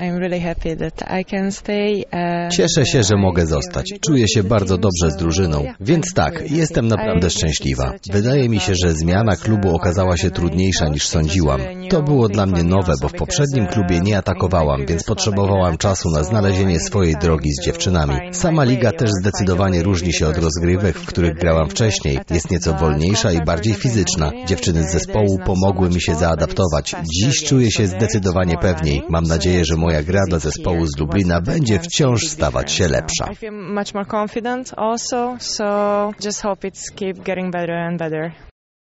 Cieszę się, że mogę zostać. Czuję się bardzo dobrze z drużyną, więc tak, jestem naprawdę szczęśliwa. Wydaje mi się, że zmiana klubu okazała się trudniejsza niż sądziłam. To było dla mnie nowe, bo w poprzednim klubie nie atakowałam, więc potrzebowałam czasu na znalezienie swojej drogi z dziewczynami. Sama liga też zdecydowanie różni się od rozgrywek, w których grałam wcześniej. Jest nieco wolniejsza i bardziej fizyczna. Dziewczyny z zespołu pomogły mi się zaadaptować. Dziś czuję się zdecydowanie pewniej. Mam nadzieję, że moja gra dla zespołu z Lublina będzie wciąż stawać się lepsza. I feel much more confident also, so just hope it's keep getting better and better.